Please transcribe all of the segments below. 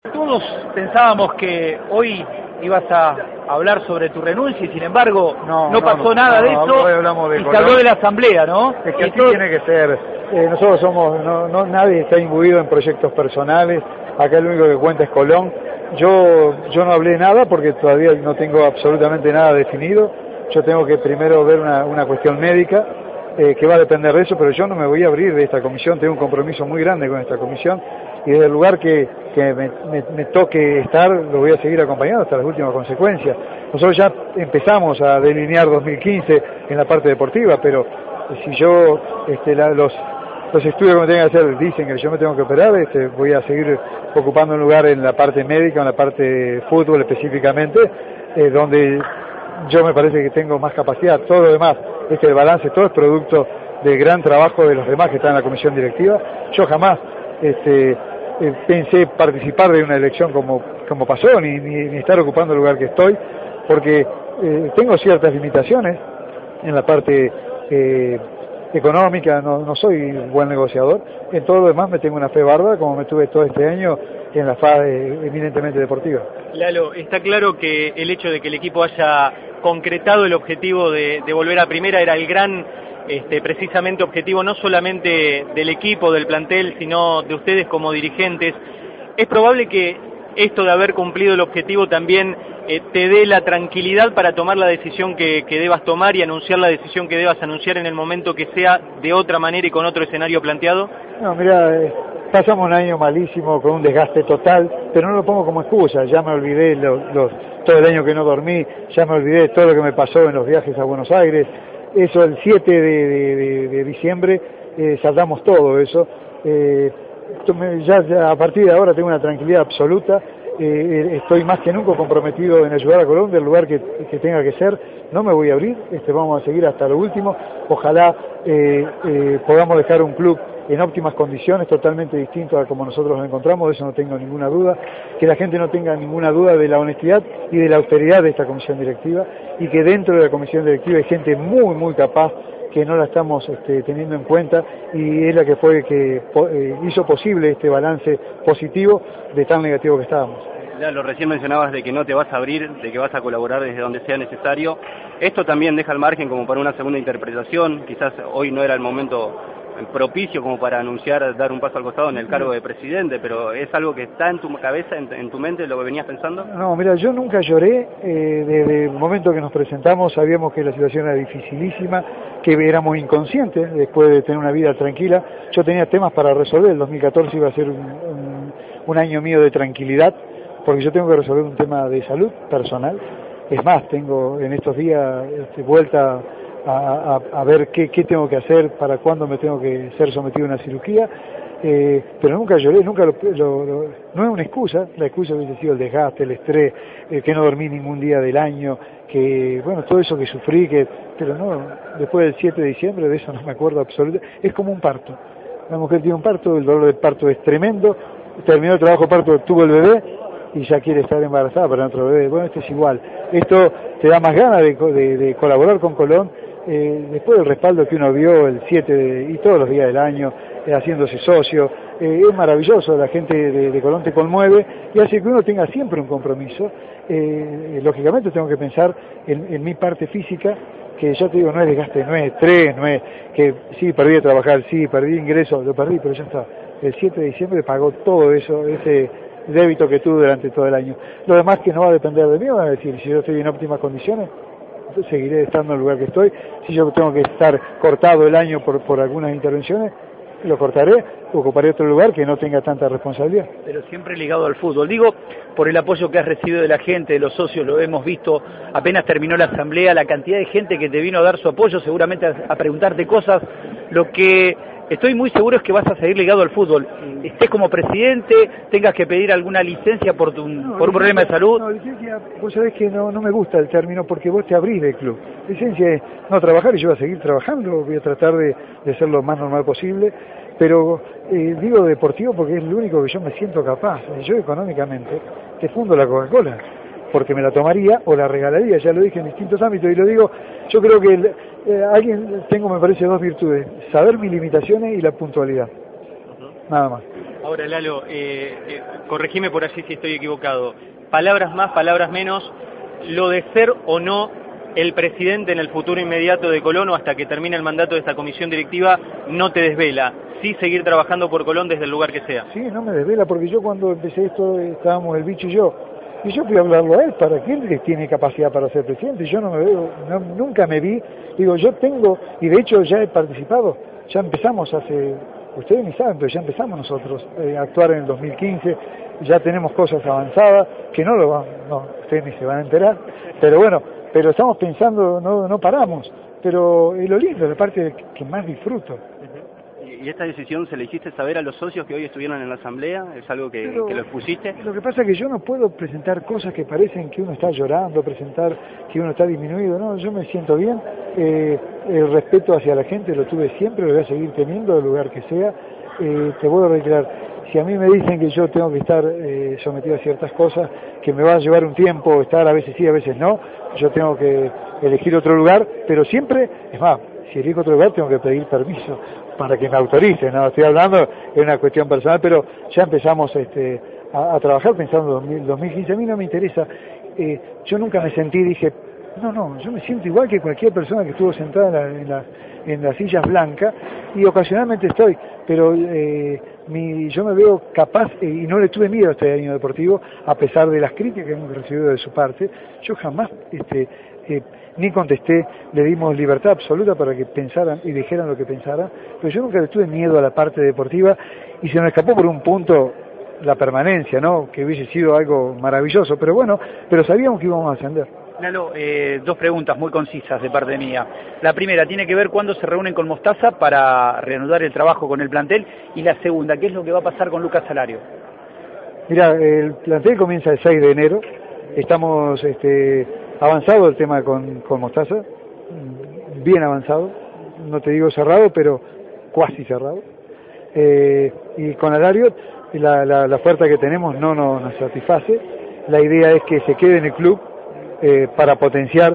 Todos pensábamos que hoy ibas a hablar sobre tu renuncia y sin embargo no pasó nada de eso y se habló de la asamblea, ¿no? Es que así tiene que ser. Nosotros somos, nadie está imbuido en proyectos personales, acá el único que cuenta es Colón. Yo no hablé nada porque todavía no tengo absolutamente nada definido. Yo tengo que primero ver una cuestión médica que va a depender de eso, pero yo no me voy a abrir de esta comisión, tengo un compromiso muy grande con esta comisión y desde el lugar que me toque estar lo voy a seguir acompañando hasta las últimas consecuencias. Nosotros ya empezamos a delinear 2015 en la parte deportiva, pero si yo los estudios que me tengan que hacer dicen que yo me tengo que operar, voy a seguir ocupando un lugar en la parte médica, en la parte de fútbol específicamente, donde yo me parece que tengo más capacidad. Todo lo demás, el balance, todo es producto del gran trabajo de los demás que están en la comisión directiva. Yo jamás pensé participar de una elección como pasó, ni estar ocupando el lugar que estoy, porque tengo ciertas limitaciones en la parte económica, no soy buen negociador. En todo lo demás me tengo una fe bárbara, como me tuve todo este año en la fase eminentemente deportiva. Lalo, está claro que el hecho de que el equipo haya concretado el objetivo de volver a primera era el gran precisamente objetivo no solamente del equipo, del plantel, sino de ustedes como dirigentes. ¿Es probable que esto de haber cumplido el objetivo también te dé la tranquilidad para tomar la decisión que debas tomar y anunciar la decisión que debas anunciar en el momento que sea de otra manera y con otro escenario planteado? No, mira, pasamos un año malísimo con un desgaste total, pero no lo pongo como excusa. Ya me olvidé todo el año que no dormí, ya me olvidé todo lo que me pasó en los viajes a Buenos Aires. Eso, el 7 de diciembre saldamos todo eso. Ya a partir de ahora tengo una tranquilidad absoluta. Estoy más que nunca comprometido en ayudar a Colón del lugar que tenga que ser. No me voy a abrir, vamos a seguir hasta lo último. Ojalá podamos dejar un club en óptimas condiciones, totalmente distinto a como nosotros lo encontramos, de eso no tengo ninguna duda. Que la gente no tenga ninguna duda de la honestidad y de la austeridad de esta comisión directiva, y que dentro de la comisión directiva hay gente muy, muy capaz que no la estamos teniendo en cuenta, y es la que hizo posible este balance positivo de tan negativo que estábamos. Lalo, recién mencionabas de que no te vas a abrir, de que vas a colaborar desde donde sea necesario. Esto también deja el margen como para una segunda interpretación. Quizás hoy no era el momento propicio como para anunciar, dar un paso al costado en el cargo de presidente, pero ¿es algo que está en tu cabeza, en tu mente, lo que venías pensando? No, mira, yo nunca lloré. Desde el momento que nos presentamos sabíamos que la situación era dificilísima, que éramos inconscientes después de tener una vida tranquila. Yo tenía temas para resolver. El 2014 iba a ser un año mío de tranquilidad, porque yo tengo que resolver un tema de salud personal. Es más, tengo en estos días vuelta a ver qué tengo que hacer, para cuándo me tengo que ser sometido a una cirugía, pero nunca lloré, no es una excusa. La excusa hubiese sido el desgaste, el estrés, que no dormí ningún día del año, que bueno, todo eso que sufrí, pero no, después del 7 de diciembre de eso no me acuerdo absolutamente. Es como un parto. La mujer tiene un parto, el dolor del parto es tremendo, terminó el trabajo de parto, tuvo el bebé y ya quiere estar embarazada para otro bebé. Bueno, esto es igual. Esto te da más ganas de colaborar con Colón, después del respaldo que uno vio el 7 y todos los días del año, haciéndose socio. Es maravilloso, la gente de Colón te conmueve y hace que uno tenga siempre un compromiso. Lógicamente tengo que pensar en mi parte física, que ya te digo, no es desgaste, no es estrés, no es que sí, perdí de trabajar, sí, perdí ingresos, lo perdí, pero ya está. El 7 de diciembre pagó todo eso, ese débito que tuve durante todo el año. Lo demás que no va a depender de mí, van a decir, si yo estoy en óptimas condiciones, seguiré estando en el lugar que estoy. Si yo tengo que estar cortado el año por algunas intervenciones, lo cortaré, ocuparé otro lugar que no tenga tanta responsabilidad. Pero siempre ligado al fútbol. Digo, por el apoyo que has recibido de la gente, de los socios, lo hemos visto, apenas terminó la asamblea, la cantidad de gente que te vino a dar su apoyo, seguramente a preguntarte cosas. Lo que estoy muy seguro es que vas a seguir ligado al fútbol. Estés como presidente, tengas que pedir alguna licencia por un problema de salud. No, licencia, vos sabés que no me gusta el término, porque vos te abrís del club. Licencia es no trabajar, y yo voy a seguir trabajando, voy a tratar de ser lo más normal posible, pero digo deportivo porque es lo único que yo me siento capaz. Yo económicamente te fundo la Coca-Cola, porque me la tomaría o la regalaría, ya lo dije en distintos ámbitos, y lo digo, yo creo que tengo, me parece, dos virtudes: saber mis limitaciones y la puntualidad, nada más. Ahora, Lalo, corregime por allí si estoy equivocado. Palabras más, palabras menos, lo de ser o no el presidente en el futuro inmediato de Colón o hasta que termine el mandato de esta comisión directiva no te desvela. Sí seguir trabajando por Colón desde el lugar que sea. Sí, no me desvela porque yo cuando empecé esto estábamos el bicho y yo fui a hablarlo a él para que él tiene capacidad para ser presidente. Yo no me veo, nunca me vi, digo, yo tengo, y de hecho ya he participado, ya empezamos ustedes ni saben, pero ya empezamos nosotros a actuar en el 2015, ya tenemos cosas avanzadas, que no, ustedes ni se van a enterar, pero bueno, pero estamos pensando, no paramos, pero es lo lindo, la parte que más disfruto. ¿Y esta decisión se le hiciste saber a los socios que hoy estuvieron en la asamblea? ¿Es algo que lo expusiste? Lo que pasa es que yo no puedo presentar cosas que parecen que uno está llorando, presentar que uno está disminuido, no, yo me siento bien, el respeto hacia la gente lo tuve siempre, lo voy a seguir teniendo, el lugar que sea, te voy a reiterar, si a mí me dicen que yo tengo que estar sometido a ciertas cosas, que me va a llevar un tiempo estar a veces sí, a veces no, yo tengo que elegir otro lugar, pero siempre, es más, si elijo otro lugar tengo que pedir permiso para que me autoricen, no estoy hablando de una cuestión personal, pero ya empezamos a trabajar pensando en 2015, a mí no me interesa, yo nunca me sentí, dije, no, yo me siento igual que cualquier persona que estuvo sentada en las sillas blancas, y ocasionalmente estoy, pero yo me veo capaz, y no le tuve miedo a este año deportivo, a pesar de las críticas que hemos recibido de su parte, yo jamás ni contesté, le dimos libertad absoluta para que pensaran y dijeran lo que pensaran, pero yo nunca le tuve miedo a la parte deportiva y se nos escapó por un punto la permanencia, ¿no? Que hubiese sido algo maravilloso, pero bueno, pero sabíamos que íbamos a ascender. Lalo, dos preguntas muy concisas de parte mía. La primera tiene que ver cuándo se reúnen con Mostaza para reanudar el trabajo con el plantel, y la segunda, ¿qué es lo que va a pasar con Lucas Salario? Mira, el plantel comienza el 6 de enero, estamos avanzado el tema con Mostaza, bien avanzado, no te digo cerrado, pero cuasi cerrado, y con Alario la oferta que tenemos no nos satisface, la idea es que se quede en el club para potenciar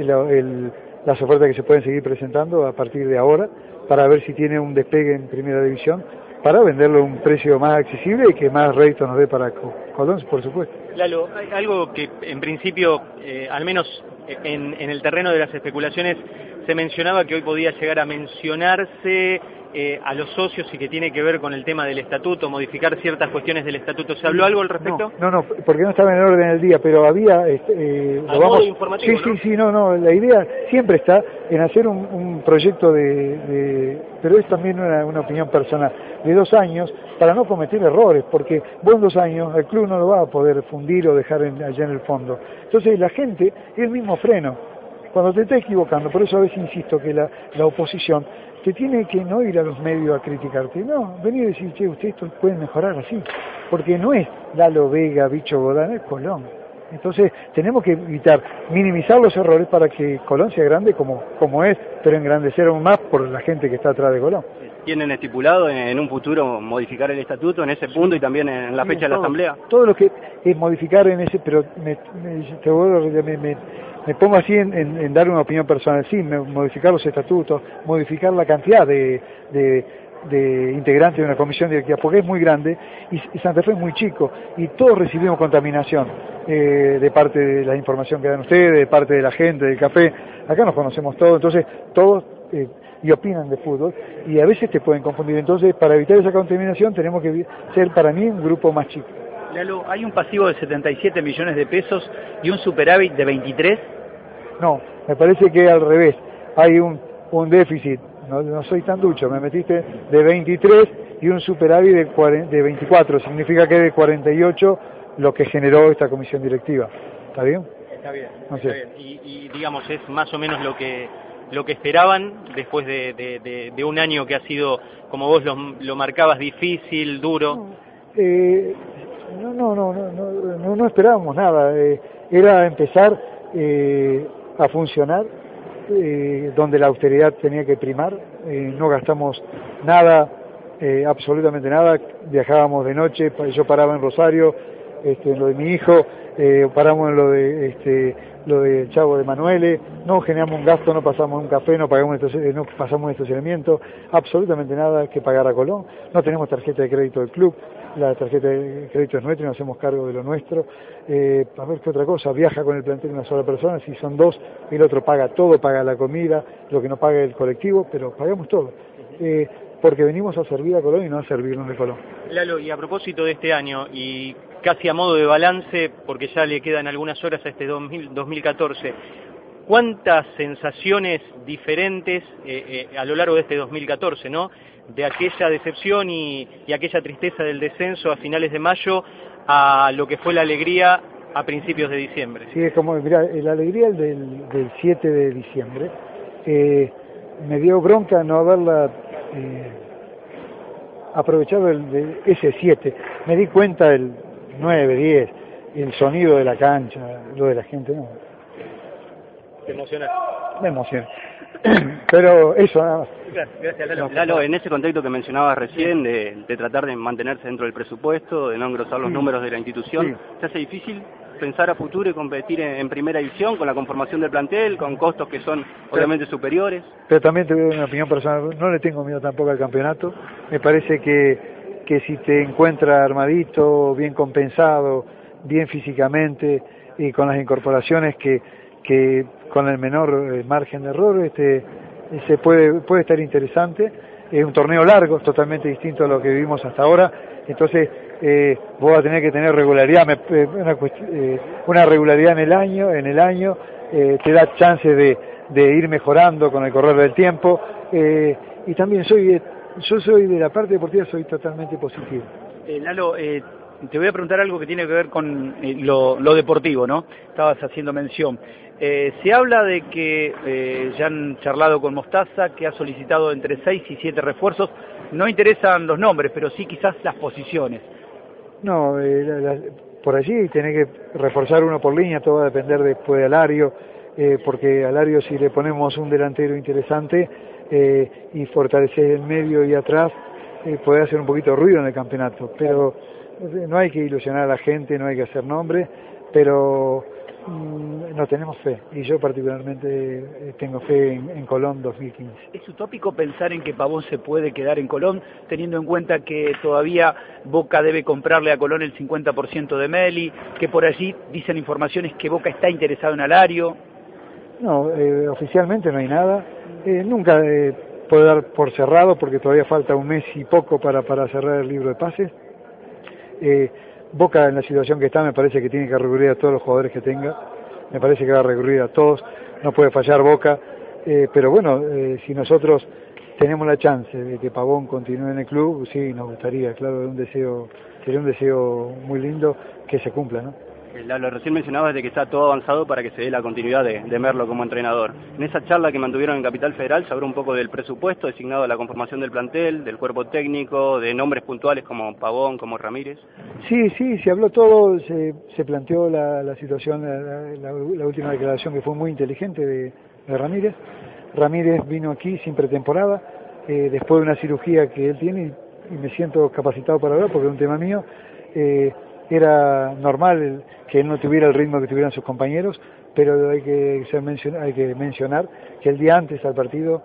las ofertas que se pueden seguir presentando a partir de ahora, para ver si tiene un despegue en primera división, para venderlo a un precio más accesible y que más rédito nos dé para Colón, por supuesto. Lalo, hay algo que en principio, al menos en el terreno de las especulaciones, se mencionaba que hoy podía llegar a mencionarse a los socios y que tiene que ver con el tema del estatuto, modificar ciertas cuestiones del estatuto. ¿Se habló algo al respecto? No, porque no estaba en el orden del día, pero había... a modo informativo, Sí, la idea siempre está en hacer un proyecto pero es también una opinión personal, de 2 años, para no cometer errores, porque vos en 2 años el club no lo va a poder fundir o dejar allá en el fondo. Entonces la gente es el mismo freno. Cuando te estás equivocando, por eso a veces insisto que la oposición te tiene que no ir a los medios a criticarte, no, venir y decir, che, ustedes esto pueden mejorar así, porque no es Lalo Vega, Bicho Godán, es Colón. Entonces tenemos que evitar, minimizar los errores para que Colón sea grande como es, pero engrandecer aún más por la gente que está atrás de Colón. ¿Tienen estipulado en un futuro modificar el estatuto en ese punto y también en la fecha de la asamblea? Todo lo que es modificar en ese, pero me pongo así en dar una opinión personal, sí, modificar los estatutos, modificar la cantidad de integrantes de una comisión directiva, porque es muy grande y Santa Fe es muy chico y todos recibimos contaminación de parte de la información que dan ustedes, de parte de la gente, del café, acá nos conocemos todos, entonces todos y opinan de fútbol y a veces te pueden confundir, entonces para evitar esa contaminación tenemos que ser para mí un grupo más chico. Lalo, ¿hay un pasivo de 77 millones de pesos y un superávit de 23? No, me parece que al revés, hay un déficit, no soy tan ducho, me metiste de 23 y un superávit de 24, significa que es de 48 lo que generó esta comisión directiva, ¿está bien? Está bien, no sé. Está bien. Y digamos, es más o menos lo que esperaban después de un año que ha sido, como vos lo marcabas, difícil, duro. No esperábamos nada, era empezar a funcionar, donde la austeridad tenía que primar, no gastamos nada, absolutamente nada, viajábamos de noche, yo paraba en Rosario, lo de mi hijo, paramos en lo de Chavo de Manuele, no generamos un gasto, no pasamos un café, no pasamos un estacionamiento, absolutamente nada que pagar a Colón, no tenemos tarjeta de crédito del club, la tarjeta de crédito es nuestra y nos hacemos cargo de lo nuestro. A ver qué otra cosa, viaja con el plantel una sola persona, si son dos, el otro paga todo, paga la comida, lo que no paga el colectivo, pero pagamos todo. Porque venimos a servir a Colón y no a servirnos de Colón. Lalo, y a propósito de este año, y casi a modo de balance, porque ya le quedan algunas horas a este 2014, ¿cuántas sensaciones diferentes a lo largo de este 2014, ¿no? De aquella decepción y aquella tristeza del descenso a finales de mayo a lo que fue la alegría a principios de diciembre? Sí, es como, mirá, la alegría del 7 de diciembre, me dio bronca no haberla aprovechado ese 7. Me di cuenta el 9, 10, el sonido de la cancha, lo de la gente, no. ¿Te emocionas? Me emociona. Pero eso nada más. Gracias, Lalo. Lalo, en ese contexto que mencionabas recién, de tratar de mantenerse dentro del presupuesto, de no engrosar los números de la institución, ¿se hace difícil pensar a futuro y competir en primera división con la conformación del plantel, con costos que son obviamente superiores? Pero también te doy una opinión personal, no le tengo miedo tampoco al campeonato, me parece que si te encuentras armadito, bien compensado, bien físicamente y con las incorporaciones que con el menor margen de error se puede estar interesante. Es un torneo largo, totalmente distinto a lo que vivimos hasta ahora, entonces vos vas a tener que tener regularidad, una regularidad en el año te da chance de ir mejorando con el correr del tiempo, y también yo soy de la parte deportiva, soy totalmente positivo. Lalo, te voy a preguntar algo que tiene que ver con lo deportivo, ¿no? Estabas haciendo mención. Se habla de que ya han charlado con Mostaza, que ha solicitado entre 6 y 7 refuerzos. No interesan los nombres, pero sí quizás las posiciones. No, por allí tenés que reforzar uno por línea, todo va a depender después de Alario, porque Alario, si le ponemos un delantero interesante y fortalecer el medio y atrás, puede hacer un poquito de ruido en el campeonato, pero no hay que ilusionar a la gente, no hay que hacer nombres, pero no tenemos fe, y yo particularmente tengo fe en Colón 2015. ¿Es utópico pensar en que Pavón se puede quedar en Colón, teniendo en cuenta que todavía Boca debe comprarle a Colón el 50% de Meli, que por allí dicen informaciones que Boca está interesado en Alario? No, oficialmente no hay nada, nunca puedo dar por cerrado porque todavía falta un mes y poco para cerrar el libro de pases. Boca, en la situación que está, me parece que tiene que recurrir a todos los jugadores que tenga, me parece que va a recurrir a todos, no puede fallar Boca, pero bueno, si nosotros tenemos la chance de que Pavón continúe en el club, sí, nos gustaría, claro, sería un deseo muy lindo que se cumpla, ¿no? Lo recién mencionabas de que está todo avanzado para que se dé la continuidad de Merlo como entrenador. En esa charla que mantuvieron en Capital Federal se habló un poco del presupuesto designado a la conformación del plantel, del cuerpo técnico, de nombres puntuales como Pavón, como Ramírez. Sí, se habló todo, se planteó la situación, la última declaración que fue muy inteligente de Ramírez. Ramírez vino aquí sin pretemporada, después de una cirugía que él tiene, y me siento capacitado para hablar porque es un tema mío. Era normal que él no tuviera el ritmo que tuvieran sus compañeros, pero hay que mencionar que el día antes al partido,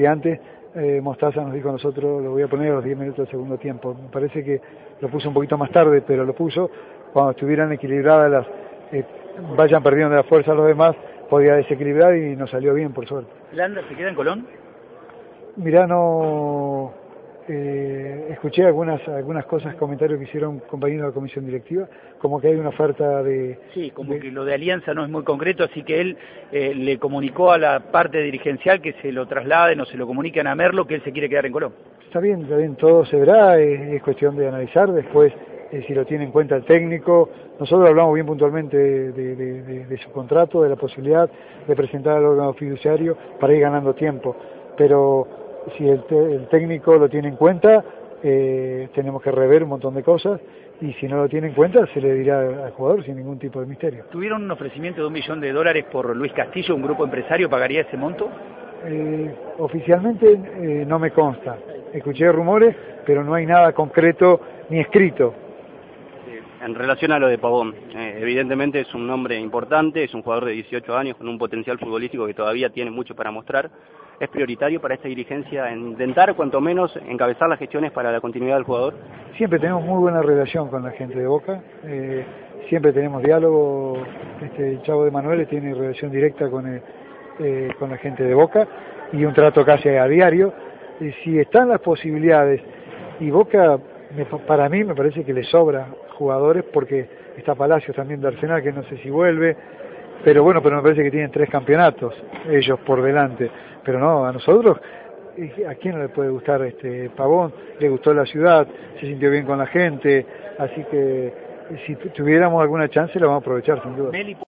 Mostaza nos dijo a nosotros, lo voy a poner a los 10 minutos del segundo tiempo. Me parece que lo puso un poquito más tarde, pero lo puso cuando estuvieran equilibradas vayan perdiendo la fuerza los demás, podía desequilibrar y nos salió bien, por suerte. ¿Landa se queda en Colón? Mirá, no... escuché algunas cosas, comentarios que hicieron compañeros de la comisión directiva, como que hay una oferta de... Sí, como que lo de Alianza no es muy concreto, así que él le comunicó a la parte dirigencial que se lo trasladen o se lo comuniquen a Merlo que él se quiere quedar en Colón. Está bien, todo se verá, es cuestión de analizar después si lo tiene en cuenta el técnico. Nosotros hablamos bien puntualmente de su contrato, de la posibilidad de presentar al órgano fiduciario para ir ganando tiempo, pero si el técnico lo tiene en cuenta, tenemos que rever un montón de cosas, y si no lo tiene en cuenta, se le dirá al jugador sin ningún tipo de misterio. ¿Tuvieron un ofrecimiento de $1 millón por Luis Castillo? ¿Un grupo empresario pagaría ese monto? Oficialmente no me consta. Escuché rumores, pero no hay nada concreto ni escrito. En relación a lo de Pavón, evidentemente es un nombre importante, es un jugador de 18 años con un potencial futbolístico que todavía tiene mucho para mostrar. ¿Es prioritario para esta dirigencia intentar, cuanto menos, encabezar las gestiones para la continuidad del jugador? Siempre tenemos muy buena relación con la gente de Boca, siempre tenemos diálogo. Chavo de Manuel tiene relación directa con la gente de Boca y un trato casi a diario. Si están las posibilidades, y Boca, para mí me parece que le sobra jugadores, porque está Palacios también de Arsenal, que no sé si vuelve, pero me parece que tienen 3 campeonatos ellos por delante. Pero no, a nosotros, ¿a quién no le puede gustar Pavón? Le gustó la ciudad, se sintió bien con la gente, así que si tuviéramos alguna chance la vamos a aprovechar sin duda.